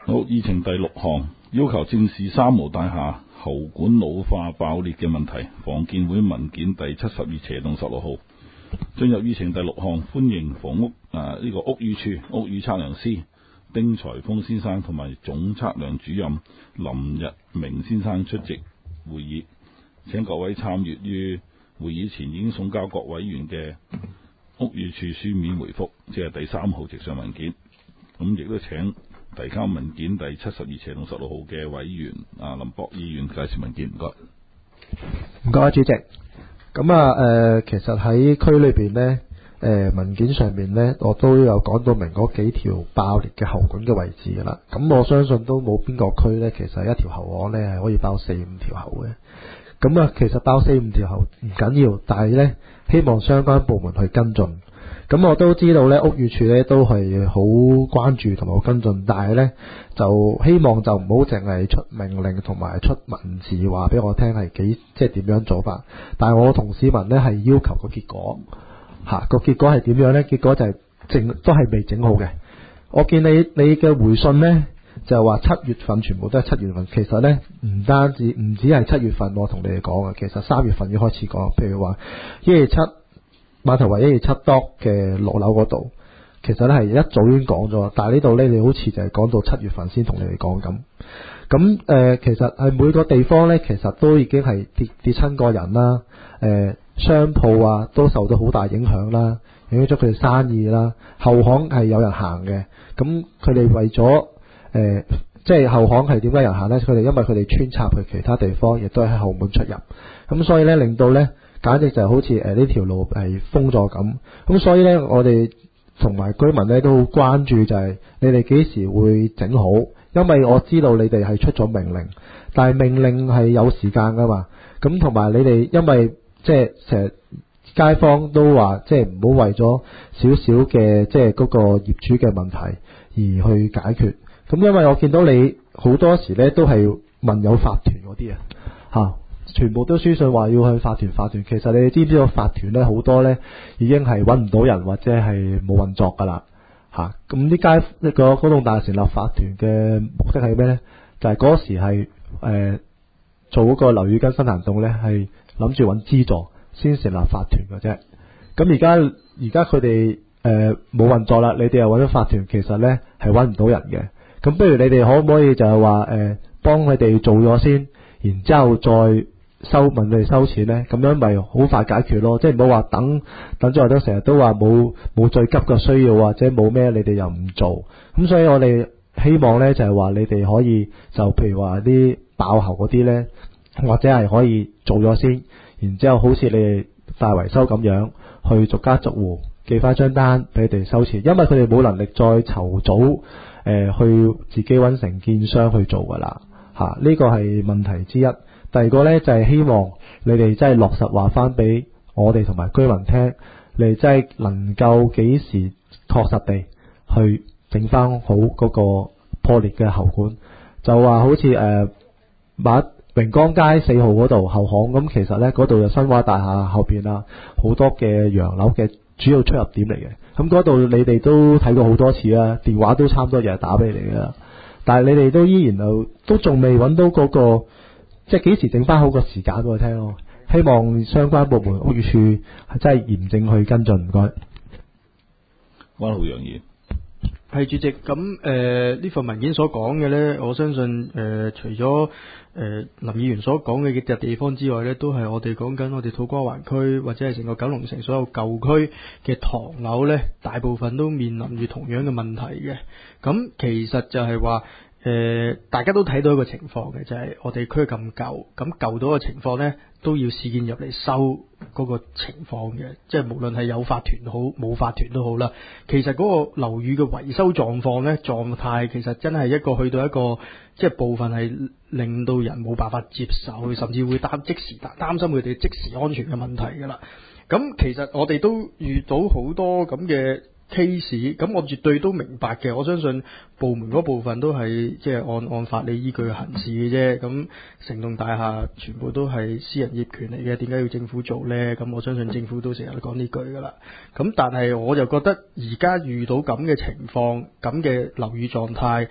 好，議程第六項，要求正視三無大廈喉管老化爆裂嘅問題。房建會文件第72/16號。進入議程第六項，歡迎房屋屋宇署屋宇測量師丁財峰先生同埋總測量主任林日明先生出席會議。請各位參與於會議前已經送交各委員嘅屋宇署書面回覆，即係第3號直上文件。咁亦都請提交文件第72/16號嘅委員林博議員介紹文件。唔該。 唔該，主席。咁其實喺區裏邊呢，文件上面呢，我都有講到明嗰幾條爆裂嘅喉管嘅位置噶啦。咁我相信都冇邊個區呢，其實一條喉管呢係可以爆4-5條喉嘅。咁其實爆4-5條喉唔緊要，但係呢，希望相關部門去跟進。咁我都知道呢，屋宇署呢都係好關注同埋好跟進，但係呢，就希望就唔好淨係出命令同埋出文字話俾我聽係即係點樣做法。但係我同市民呢係要求個結果，個結果係點樣呢？結果就係都係未整好嘅。我見你嘅回信呢，就話7月份全部都係7月份，其實呢，唔止係7月份，我同你哋講嘅，其實3月份要開始講。譬如話127碼頭圍127多嘅6樓嗰度，其實咧係一早已經講咗，但係呢度咧你好似就係講到7月份先同你哋講咁。咁其實係每個地方咧，其實都已經係跌親個人啦，商鋪啊都受到好大影響啦，影響咗佢哋生意啦。後巷係有人行嘅，咁佢哋為咗即係後巷係點解有人行咧？佢哋因為佢哋穿插去其他地方，亦都係喺後門出入，咁所以咧令到咧。簡直就好似呢條路係封咗咁所以呢，我哋同埋居民呢都好關注，就係你哋幾時會整好？因為我知道你哋係出咗命令，但係命令係有時間噶嘛。咁同埋你哋因為即係成日街坊都話，即係唔好為咗少少嘅即係嗰個業主嘅問題而去解決。咁因為我見到你好多時呢都係問有法團嗰啲全部都書信話要去法團。其實你哋知唔知道法團呢好多呢已經係揾唔到人或者係冇運作噶啦咁啲嗰棟大成立法團嘅目的係咩呢？就係嗰時係做嗰個樓宇更新行動呢，係諗住揾資助先成立法團嘅啫。咁而家佢哋冇運作啦，你哋又揾咗法團，其實呢係揾唔到人嘅。咁不如你哋可唔可以就係話幫佢哋做咗先，然之後再問佢哋收錢呢？咁樣咪好快解決咯。即係唔好話等咗或者成日都話冇最急嘅需要或者冇咩，你哋又唔做。咁所以我哋希望呢，就係話你哋可以就譬如話啲爆喉嗰啲呢，或者係可以做咗先，然之後好似你哋大維修咁樣去逐家逐戶寄翻張單俾佢哋收錢，因為佢哋冇能力再籌組去自己揾承建商去做噶啦呢個係問題之一。第二個呢，就係希望你哋真係落實話翻俾我哋同埋居民聽，你哋真係能夠幾時確實地去整翻好嗰個破裂嘅喉管。就話好似榮光街4號嗰度後巷咁，其實呢嗰度就新華大廈後邊好多嘅洋樓嘅主要出入點嚟嘅。咁嗰度你哋都睇過好多次啦，電話都差唔多日日打俾你哋啦。但係你哋都依然都仲未揾到嗰個即係幾時整翻好個時間俾我聽咯。希望相關部門屋宇署係真係嚴正去跟進。唔該。 關浩洋議員。 係主席，咁呢份文件所講嘅呢，我相信除咗林議員所講嘅幾笪地方之外呢，都係我哋講緊我哋土瓜灣區或者係成個九龍城所有舊區嘅唐樓呢，大部分都面臨住同樣嘅問題嘅。咁其實就係話大家都睇到一個情況嘅，就係我哋區咁舊，咁舊到嘅情況呢，都要市建入嚟收嗰個情況嘅，即係無論係有法團好冇法團都好啦。其實嗰個樓宇嘅維修狀態其實真係一個去到一個即係部分係令到人冇辦法接受，甚至會即時擔心佢哋即時安全嘅問題㗎啦。咁其實我哋都遇到好多咁嘅case， 咁我絕對都明白嘅。我相信部門嗰部分都係即係按法理依據行事嘅啫。咁成棟大廈全部都係私人業權嚟嘅，點解要政府做呢？咁我相信政府都成日講呢句噶啦。咁但係我就覺得而家遇到咁嘅情況，咁嘅樓宇狀態，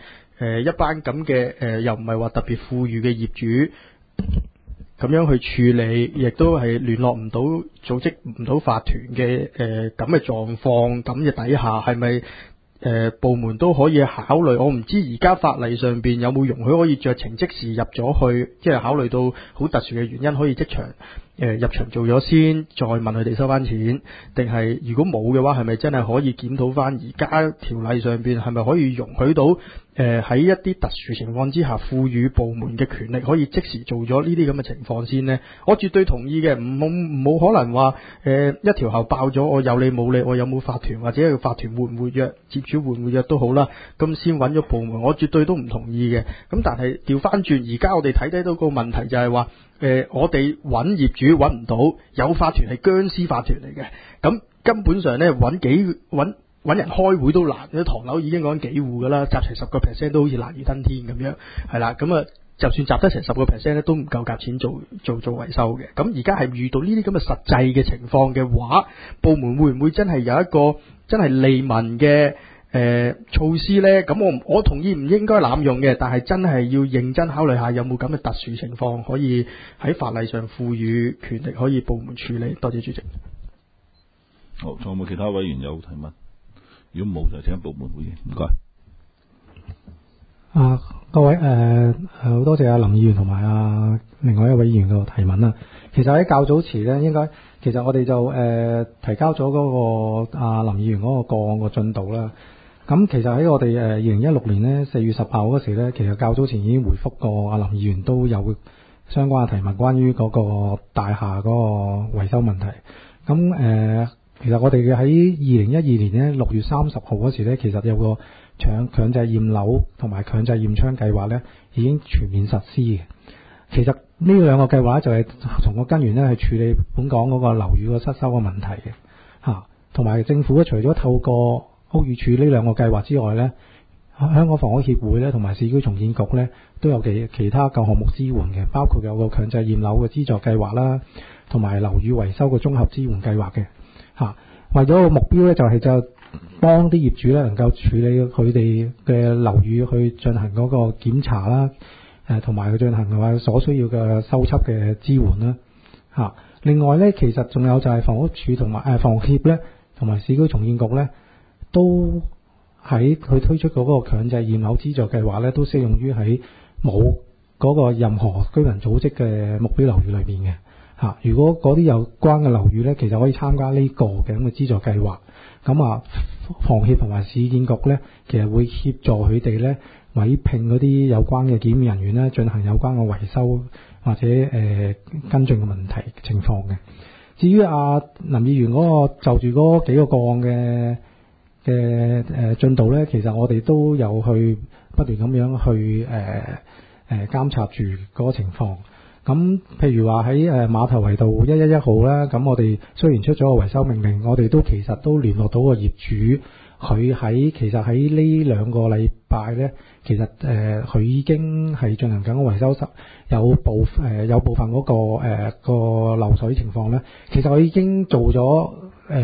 一班咁嘅又唔係話特別富裕嘅業主咁樣去處理，亦都係聯絡唔到、組織唔到法團嘅咁嘅狀況，咁嘅底下係咪部門都可以考慮？我唔知而家法例上邊有冇容許可以酌情即時入咗去，即係考慮到好特殊嘅原因可以即場入場做咗先，再問佢哋收翻錢，定係如果冇嘅話，係咪真係可以檢討翻而家條例上邊係咪可以容許到喺一啲特殊情況之下，賦予部門嘅權力可以即時做咗呢啲咁嘅情況先呢？我絕對同意嘅，冇可能話一條喉爆咗，我有理冇理，我有冇法團或者個法團活唔活躍，業主活唔活躍都好啦，咁先揾咗部門，我絕對都唔同意嘅。咁但係調翻轉，而家我哋睇到個問題就係話，我哋揾業主揾唔到，有法團係僵屍法團嚟嘅，咁根本上呢，揾人開會都難，啲唐樓已經講緊幾戶噶啦，集齊10%都好似難如登天咁樣，係啦，咁啊，就算集得成10%咧，都唔夠夾錢做維修嘅。咁而家係遇到呢啲咁嘅實際嘅情況嘅話，部門會唔會真係有一個真係利民嘅措施呢？咁我同意唔應該濫用嘅，但係真係要認真考慮下有冇咁嘅特殊情況可以喺法例上賦予權力可以部門處理。多謝主席。 好，仲有冇其他委員有提問？如果冇就請部門回應，唔該。 各位好多謝阿林議員同埋另外一位議員嘅提問啦。其實喺較早前咧，其實我哋就提交咗嗰個阿林議員嗰個個案個進度啦。咁其實喺我哋2016年咧4月18號嗰時咧，其實較早前已經回覆過阿林議員都有相關嘅提問，關於嗰個大廈嗰個維修問題。咁其實我哋喺2012年咧6月30號嗰時咧，其實有個強制驗樓同埋強制驗窗計劃咧，已經全面實施嘅。其實呢兩個計劃就係從個根源咧，係處理本港嗰個樓宇個失修嘅問題嘅嚇。同埋政府咧，除咗透過屋宇署呢兩個計劃之外咧，香港房屋協會咧同埋市區重建局咧都有其他舊項目支援嘅，包括有個強制驗樓嘅資助計劃啦，同埋樓宇維修嘅綜合支援計劃嘅嚇。為咗個目標咧，就幫啲業主咧能夠處理佢哋嘅樓宇去進行嗰個檢查啦，同埋去進行嘅話所需要嘅修葺嘅支援啦嚇。另外咧，其實仲有就係房屋署同埋房協咧，同埋市區重建局咧，都喺佢推出嗰個強制驗樓資助計劃咧，都適用於喺冇嗰個任何居民組織嘅目標樓宇裏邊嘅嚇。如果嗰啲有關嘅樓宇咧，其實可以參加呢個嘅咁嘅資助計劃。咁房協同埋市建局咧，其實會協助佢哋咧委聘嗰啲有關嘅檢驗人員咧，進行有關嘅維修或者跟進嘅問題情況嘅。至於林議員嗰個就住嗰幾個個案嘅進度咧，其實我哋都有去不斷咁樣去監察住嗰個情況。咁譬如話喺馬頭圍道111號啦，咁我哋雖然出咗個維修命令，我哋都其實都聯絡到個業主，佢其實喺呢2個禮拜咧，其實佢已經係進行緊個維修，有部分嗰個漏水情況咧，其實佢已經做咗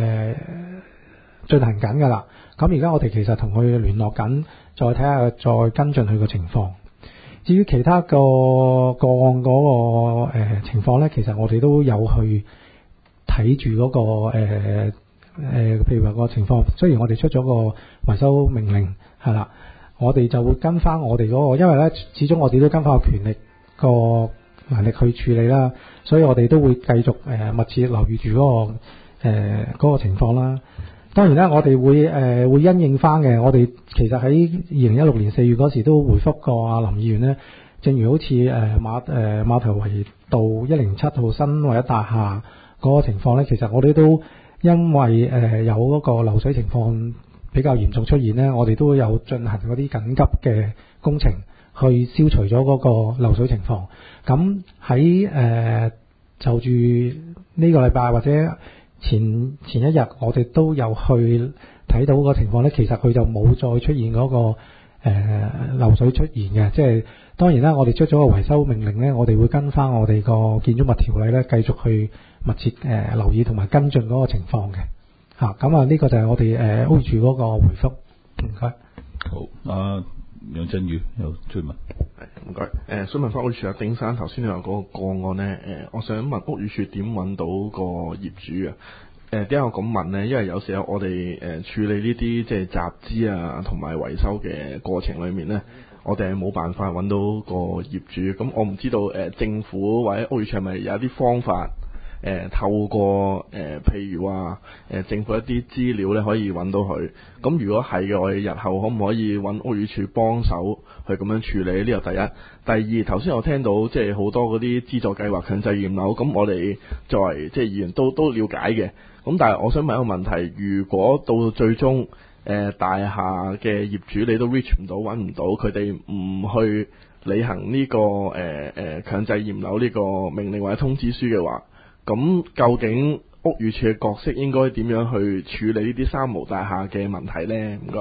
進行緊㗎啦。咁而家我哋其實同佢聯絡緊，再睇下再跟進佢個情況。至於其他個案嗰個情況咧，其實我哋都有去睇住嗰個譬如話個情況。雖然我哋出咗個維修命令係啦，我哋就會跟翻我哋嗰個，因為咧始終我哋都跟翻個權力個能力去處理啦，所以我哋都會繼續密切留意住嗰個情況啦。當然啦，我哋會因應翻嘅。我哋其實喺2016年4月嗰時都回覆過阿林議員咧，正如好似馬頭圍道107號新維一大廈嗰個情況咧，其實我哋都因為有嗰個漏水情況比較嚴重出現咧，我哋都有進行嗰啲緊急嘅工程去消除咗嗰個漏水情況。咁喺就住呢個禮拜或者前一日，我哋都有去睇到個情況咧，其實佢就冇再出現嗰個漏水出現嘅。即係當然啦，我哋出咗個維修命令咧，我哋會跟翻我哋個建築物條例咧，繼續去密切留意同埋跟進嗰個情況嘅嚇。咁呢個就係我哋屋宇署嗰個回覆。唔該。 好，楊梁振宇有追問。 唔該，想問翻屋宇署阿丁生，頭先你話嗰個個案呢，我想問屋宇署點揾到個業主啊？點解我咁問呢？因為有時候我哋處理呢啲即係集資啊同埋維修嘅過程裏面呢，我哋係冇辦法揾到個業主。咁我唔知道政府或者屋宇署係咪有啲方法透過譬如話政府一啲資料咧可以揾到佢。咁如果係嘅，我哋日後可唔可以揾屋宇署幫手去咁樣處理？呢個第一。第二，頭先我聽到即係好多嗰啲資助計劃強制驗樓，咁我哋作為即係議員都了解嘅。咁但係我想問一個問題，如果到最終大廈嘅業主你都 reach 唔到揾唔到，佢哋唔去履行呢個強制驗樓呢個命令或者通知書嘅話，咁究竟屋宇署嘅角色應該點樣去處理呢啲三無大廈嘅問題呢？唔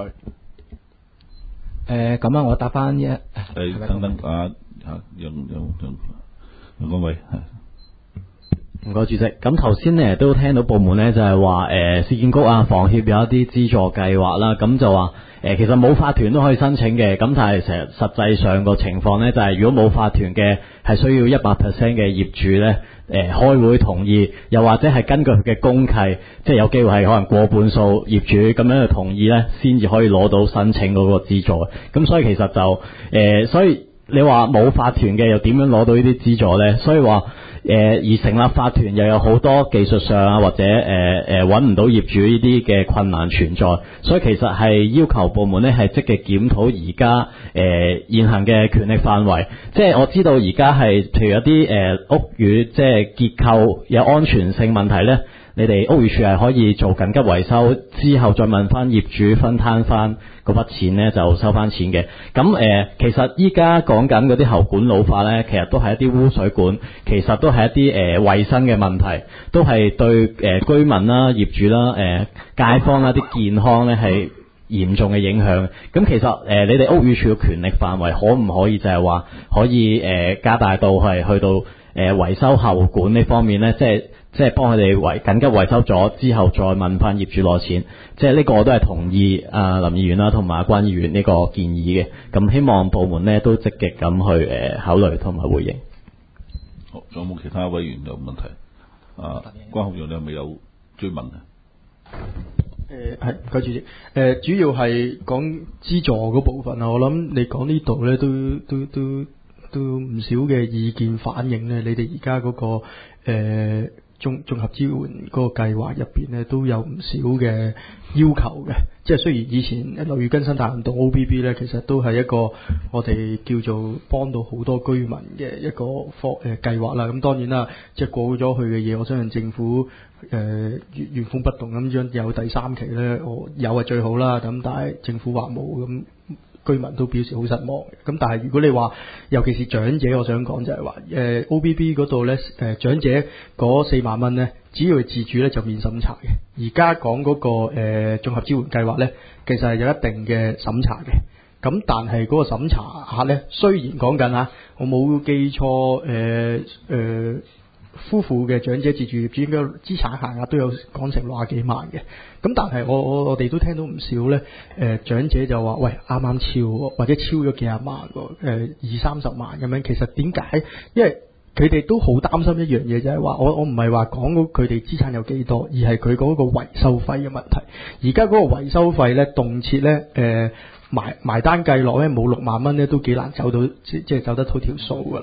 該。 咁我答翻一。 等等楊光偉。 唔該主席，咁頭先咧都聽到部門咧就係話市建局啊、房協有一啲資助計劃啦，咁就話其實冇法團都可以申請嘅，咁但係實際上個情況咧就係如果冇法團嘅係需要 100% 嘅業主咧開會同意，又或者係根據佢嘅公契，即係有機會係可能過半數業主咁樣去同意咧，先至可以攞到申請嗰個資助。咁所以其實就所以你話冇法團嘅又點樣攞到呢啲資助咧？所以話而成立法團又有好多技術上啊，或者揾唔到業主呢啲嘅困難存在，所以其實係要求部門咧係積極檢討而家現行嘅權力範圍。即係我知道而家係譬如有啲屋宇即係結構有安全性問題咧，你哋屋宇署係可以做緊急維修之後再問翻業主分攤翻嗰筆錢咧就收翻錢嘅。咁其實依家講緊嗰啲喉管老化咧，其實都係一啲污水管，其實都係一啲衛生嘅問題，都係對居民啦、業主啦、街坊啦啲健康咧係嚴重嘅影響。咁其實你哋屋宇署嘅權力範圍可唔可以就係話可以加大到係去到維修喉管呢方面咧，即係幫佢哋緊急維修咗之後再問翻業主攞錢，即係呢個我都係同意林議員啦同埋關議員呢個建議嘅。咁希望部門咧都積極咁去考慮同埋回應。 好，仲有冇其他委員有問題？關學陽你係咪有追問啊？ 係唔該主席。主要係講資助嗰部分啊，我諗你講呢度咧都唔少嘅意見反映咧，你哋而家嗰個綜合支援嗰個計劃入邊咧都有唔少嘅要求嘅，即係雖然以前樓宇更新大行動 OBB 咧，其實都係一個我哋叫做幫到好多居民嘅一個計劃啦。咁當然啦，即係過咗去嘅嘢，我相信政府原封不動咁樣有第三期咧，我有係最好啦。咁但係政府話冇咁。居民都表示好失望嘅，咁但係如果你話，尤其是長者，我想講就係話，OBB 嗰度咧，長者嗰4萬蚊咧，只要係自主咧就免審查嘅。而家講嗰個綜合支援計劃咧，其實係有一定嘅審查嘅。咁但係嗰個審查下咧，雖然講緊啊，我冇記錯夫婦嘅長者自住業主應該資產限額都有講成60幾萬嘅，咁但係我哋都聽到唔少咧，長者就話喂啱啱超或者超咗幾廿萬喎，20-30萬咁樣。其實點解？因為佢哋都好擔心一樣嘢，就係話我唔係話講到佢哋資產有幾多，而係佢嗰個維修費嘅問題。而家嗰個維修費咧，動輒咧埋單計落咧冇6萬蚊咧都幾難走到，即係走得到條數噶啦。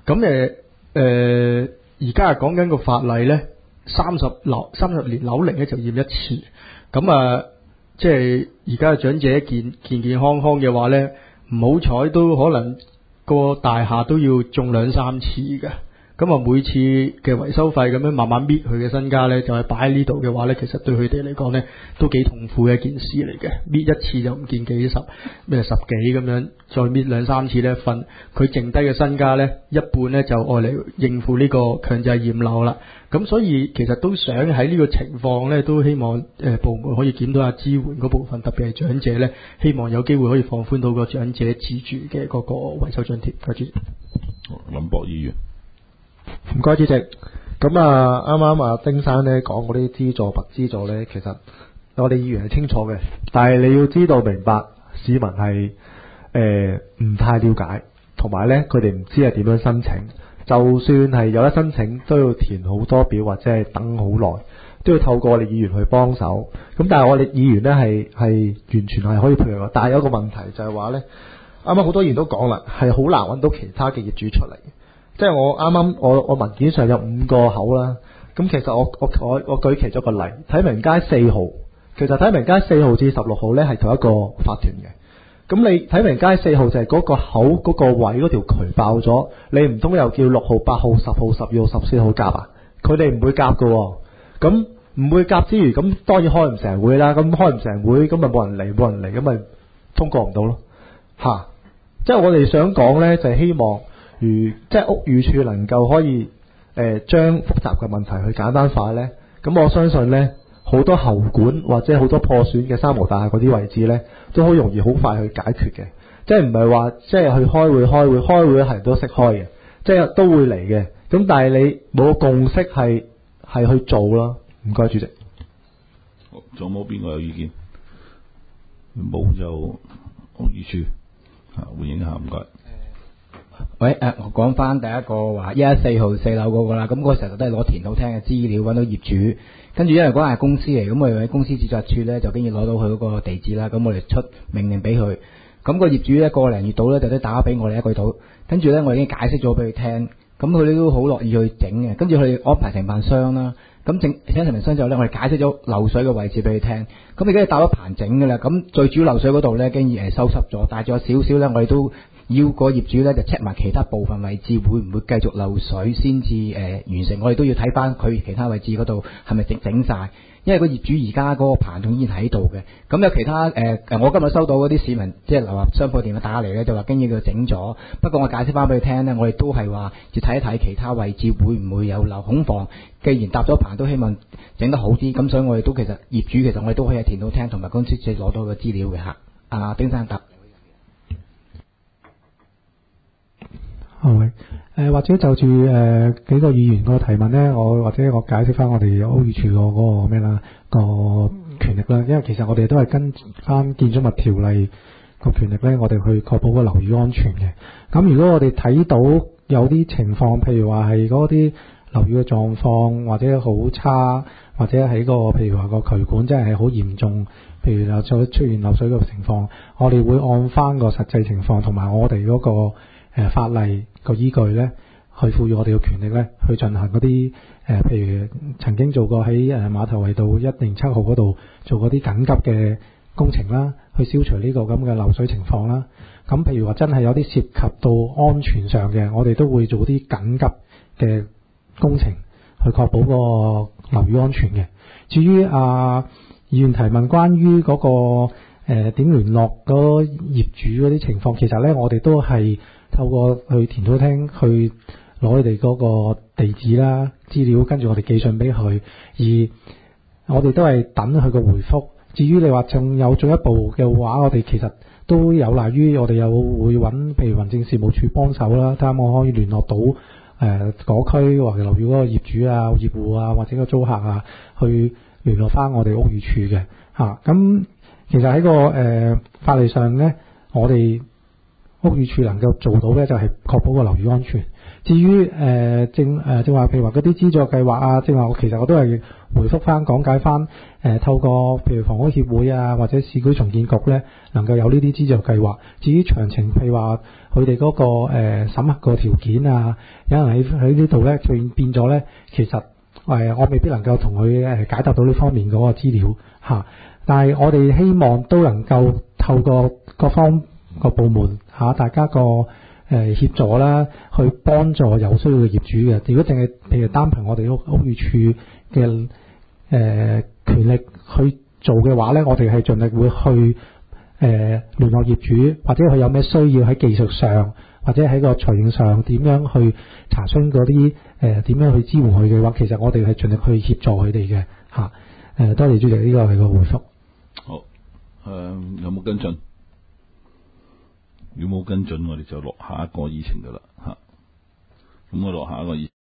咁而家係講緊個法例咧，30年樓齡咧就驗一次。咁即係而家嘅長者健康嘅話咧，唔好彩都可能個大廈都要中2-3次嘅。咁每次嘅維修費咁樣慢慢搣佢嘅身家咧，就係擺喺呢度嘅話咧，其實對佢哋嚟講咧都幾痛苦嘅一件事嚟嘅。搣一次就唔見幾十咩十幾咁樣，再搣2-3次咧，佢剩低嘅身家咧一半咧就愛嚟應付呢個強制驗樓啦。咁所以其實都想喺呢個情況咧，都希望部門可以檢討下支援嗰部分，特別係長者咧，希望有機會可以放寬到個長者自住嘅嗰個維修津貼。多謝。 林博議員。 唔該主席，咁啱啱丁生咧講嗰啲資助、不資助咧，其實我哋議員係清楚嘅，但係你要知道明白，市民係唔太了解，同埋呢，佢哋唔知係點樣申請。就算係有得申請，都要填好多表或者係等好耐，都要透過我哋議員去幫手。咁但係我哋議員呢係完全係可以配合，但係有一個問題就係話呢，啱啱好多議員都講啦，係好難揾到其他嘅業主出嚟。即係我啱啱我文件上有5個口啦，咁其實我舉其中一個例，體明街4號，其實體明街4號至16號呢係同一個法團嘅。咁你體明街4號就係嗰個口嗰個位嗰條渠爆咗，你唔通又叫6號、8號、10號、12號、14號夾啊？佢哋唔會夾㗎，咁唔會夾之餘，咁當然開唔成會啦。咁開唔成會，咁咪冇人嚟，咁咪通過唔到咯。即係我哋想講呢，就係希望即係屋宇署能夠可以將複雜嘅問題去簡單化呢。咁我相信呢，好多喉管或者好多破損嘅三無大廈嗰啲位置呢，都好容易好快去解決嘅。即係唔係話即係去開會係人都識開嘅，即係都會嚟嘅。咁但係你冇共識係去做啦。唔該，主席。 仲有冇邊個有意見？冇就屋宇署回應一下，唔該。 喂，我講翻第一個話114號4樓嗰個啦，咁嗰時候都係攞田土廳嘅資料揾到業主，跟住因為嗰間係公司嚟，咁我哋喺公司註冊處咧就竟然攞到佢嗰個地址啦，咁我哋出命令俾佢，咁個業主咧個零月到咧就都打俾我哋1個月到，跟住咧我已經解釋咗俾佢聽，咁佢哋都好樂意去整嘅，跟住佢哋安排承辦商啦，咁請承辦商之後咧，我哋解釋咗漏水嘅位置俾佢聽，咁而家搭咗棚整嘅啦，咁最主要漏水嗰度咧經已收濕咗，但係仲有少少咧，我哋都要個業主咧就 check 埋其他部分位置會唔會繼續漏水先至完成，我哋都要睇翻佢其他位置嗰度係咪整晒，因為個業主而家嗰個棚仲依然喺度嘅。咁有其他我今日收到嗰啲市民即係流入商鋪電話打嚟咧，就話經已佢整咗，不過我解釋翻俾佢聽咧，我哋都係話要睇一睇其他位置會唔會有漏，恐防既然搭咗棚都希望整得好啲，咁所以我哋都其實業主其實我哋都可以喺田土廳同埋公司即係攞到個資料嘅嚇。丁生答。 或者就住幾個議員個提問呢，或者我解釋翻我哋屋宇署嗰個咩啦個權力啦，因為其實我哋都係跟翻建築物條例個權力呢，我哋去確保個樓宇安全嘅。咁如果我哋睇到有啲情況，譬如話係嗰啲樓宇嘅狀況或者好差，或者喺個譬如話個渠管真係好嚴重，譬如又再出現漏水嘅情況，我哋會按翻個實際情況同埋我哋嗰個法例個依據呢，去賦予我哋嘅權力呢，去進行嗰啲譬如曾經做過喺馬頭圍道107號嗰度做嗰啲緊急嘅工程啦，去消除呢個咁嘅漏水情況啦。咁譬如話真係有啲涉及到安全上嘅，我哋都會做啲緊急嘅工程去確保個樓宇安全嘅。至於議員提問關於嗰個點聯絡嗰業主嗰啲情況，其實呢，我哋都係透過去田土廳去攞佢哋嗰個地址啦、資料，跟住我哋寄信俾佢，而我哋都係等佢個回覆。至於你話仲有進一步嘅話，我哋其實都有賴於我哋又會揾譬如民政事務處幫手啦，睇下我可以聯絡到嗰區或者樓宇嗰個業主啊、業戶啊或者個租客啊，去聯絡翻我哋屋宇署嘅嚇。咁其實喺個法例上呢，我哋屋宇署能夠做到呢，就係確保個樓宇安全。至於正話譬如話嗰啲資助計劃啊，正話其實我都係回覆翻講解翻透過譬如房屋協會啊或者市區重建局呢，能夠有呢啲資助計劃。至於詳情譬如話佢哋嗰個審核個條件啊，有人喺呢度呢，變咗呢，其實我未必能夠同佢解答到呢方面嗰個資料嚇。但係我哋希望都能夠透過各方個部門大家個協助啦，去幫助有需要嘅業主嘅。如果淨係譬如單憑我哋屋宇署嘅權力去做嘅話呢，我哋係盡力會去聯絡業主，或者佢有咩需要喺技術上或者喺個財政上點樣去查詢嗰啲點樣去支援佢嘅話，其實我哋係盡力去協助佢哋嘅嚇。多謝主席，呢個係個回覆。 好，有冇跟進？如果冇跟進，我哋就落下一個議程噶啦嚇。咁我落下一個議。